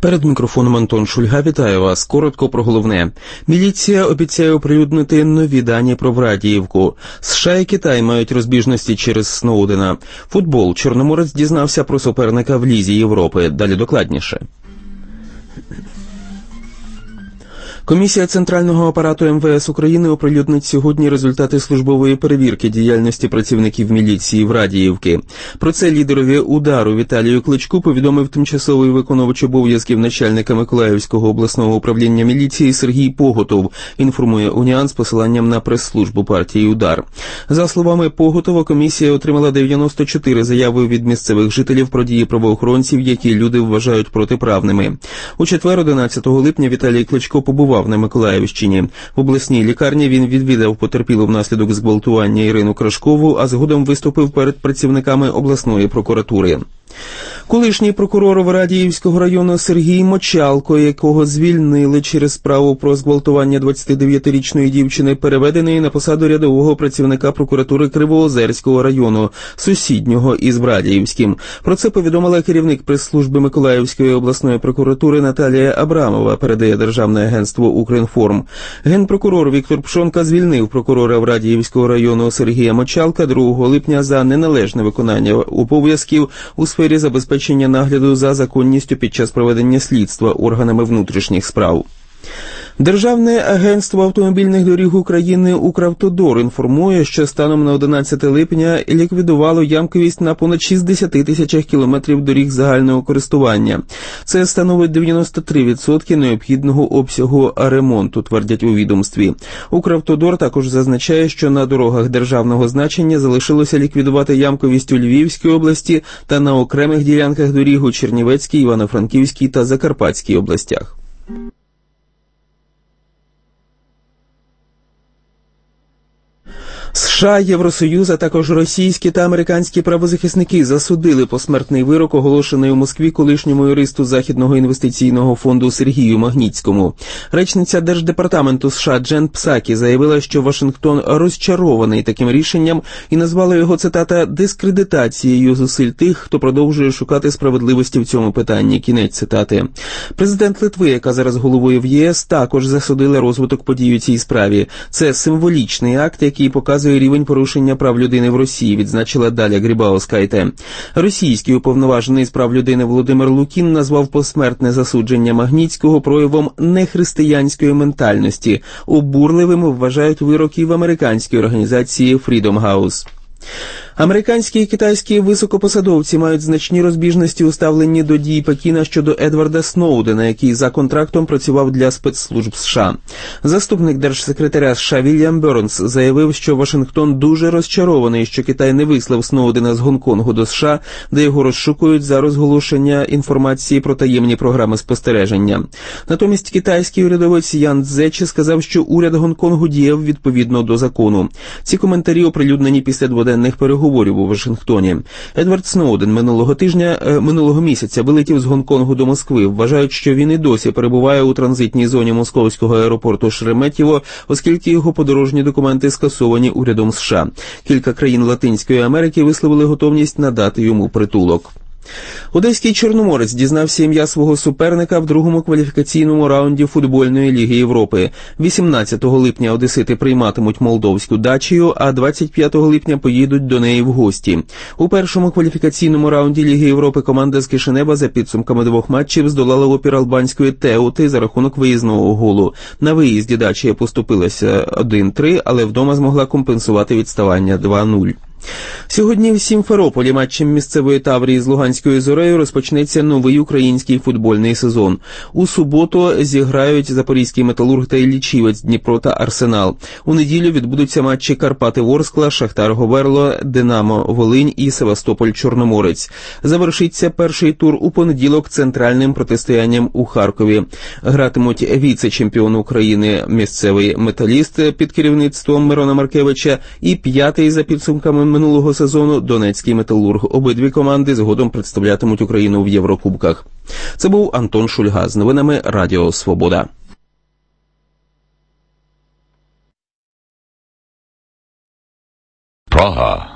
Перед мікрофоном Антон Шульга. Вітаю вас. Коротко про головне. Міліція обіцяє оприлюднити нові дані про Врадіївку. США і Китай мають розбіжності через Сноудена. Футбол. Чорноморець дізнався про суперника в Лізі Європи. Далі докладніше. Комісія Центрального апарату МВС України оприлюднить сьогодні результати службової перевірки діяльності працівників міліції Врадіївки. Про це лідерові удару Віталію Кличку повідомив тимчасовий виконувач обов'язків начальника Миколаївського обласного управління міліції Сергій Поготов, інформує Уніан з посиланням на прес-службу партії «Удар». За словами Поготова, комісія отримала 94 заяви від місцевих жителів про дії правоохоронців, які люди вважають протиправними. У четвер, 11 липня, Віталій Кличко побував на Миколаївщині. В обласній лікарні він відвідав потерпілу внаслідок зґвалтування Ірину Крашкову, а згодом виступив перед працівниками обласної прокуратури. Колишній прокурор Врадіївського району Сергій Мочалко, якого звільнили через справу про зґвалтування 29-річної дівчини, переведений на посаду рядового працівника прокуратури Кривоозерського району, сусіднього із Врадіївським. Про це повідомила керівник прес-служби Миколаївської обласної прокуратури Наталія Абрамова, передає Державне агентство «Укрінформ». Генпрокурор Віктор Пшонка звільнив прокурора Врадіївського району Сергія Мочалка 2 липня за неналежне виконання обов'язків у сфері забезпечення нагляду за законністю під час проведення слідства органами внутрішніх справ. Державне агентство автомобільних доріг України «Укравтодор» інформує, що станом на 11 липня ліквідувало ямковість на понад 60 тисячах кілометрів доріг загального користування. Це становить 93% необхідного обсягу ремонту, твердять у відомстві. «Укравтодор» також зазначає, що на дорогах державного значення залишилося ліквідувати ямковість у Львівській області та на окремих ділянках доріг у Чернівецькій, Івано-Франківській та Закарпатській областях. США, Євросоюз, а також російські та американські правозахисники засудили посмертний вирок, оголошений у Москві колишньому юристу Західного інвестиційного фонду Сергію Магнітському. Речниця Держдепартаменту США Джен Псакі заявила, що Вашингтон розчарований таким рішенням і назвала його, цитата, «дискредитацією зусиль тих, хто продовжує шукати справедливості в цьому питанні». Кінець цитати. Президент Литви, яка зараз головою в ЄС, також засудила розвиток подій у цій справі. Це символічний акт, який показує рівень порушення прав людини в Росії, відзначила Даля Грібаускайте. Російський уповноважений з прав людини Володимир Лукін назвав посмертне засудження Магнітського проявом нехристиянської ментальності. Обурливим вважають вироки в американській організації Freedom House. Американські і китайські високопосадовці мають значні розбіжності у ставленні до дій Пекіна щодо Едварда Сноудена, який за контрактом працював для спецслужб США. Заступник держсекретаря США Вільям Бернс заявив, що Вашингтон дуже розчарований, що Китай не вислав Сноудена з Гонконгу до США, де його розшукують за розголошення інформації про таємні програми спостереження. Натомість китайський урядовець Ян Цзечі сказав, що уряд Гонконгу діяв відповідно до закону. Ці коментарі оприлюднені після дводенних переговорів у Вашингтоні. Едвард Сноуден минулого місяця вилетів з Гонконгу до Москви. Вважають, що він і досі перебуває у транзитній зоні московського аеропорту Шереметьєво, оскільки його подорожні документи скасовані урядом США. Кілька країн Латинської Америки висловили готовність надати йому притулок. Одеський Чорноморець дізнався ім'я свого суперника в другому кваліфікаційному раунді футбольної Ліги Європи. 18 липня одесити прийматимуть молдовську Дачію, а 25 липня поїдуть до неї в гості. У першому кваліфікаційному раунді Ліги Європи команда з Кишинева за підсумками 2 матчів здолала опір албанської Теути за рахунок виїзного голу. На виїзді Дачія поступилася 1-3, але вдома змогла компенсувати відставання 2-0. Сьогодні в Сімферополі матчем місцевої Таврії з Луганською Зорею розпочнеться новий український футбольний сезон. У суботу зіграють Запорізький Металург та Іллічівець, Дніпро та Арсенал. У неділю відбудуться матчі Карпати-Ворскла, Шахтар-Говерло, Динамо-Волинь і Севастополь-Чорноморець. Завершиться перший тур у понеділок центральним протистоянням у Харкові. Гратимуть віце-чемпіон України місцевий Металіст під керівництвом Мирона Маркевича і 5-й за підсумками минулого сезону Донецький Металург. Обидві команди згодом представлятимуть Україну в Єврокубках. Це був Антон Шульга з новинами Радіо Свобода. Praha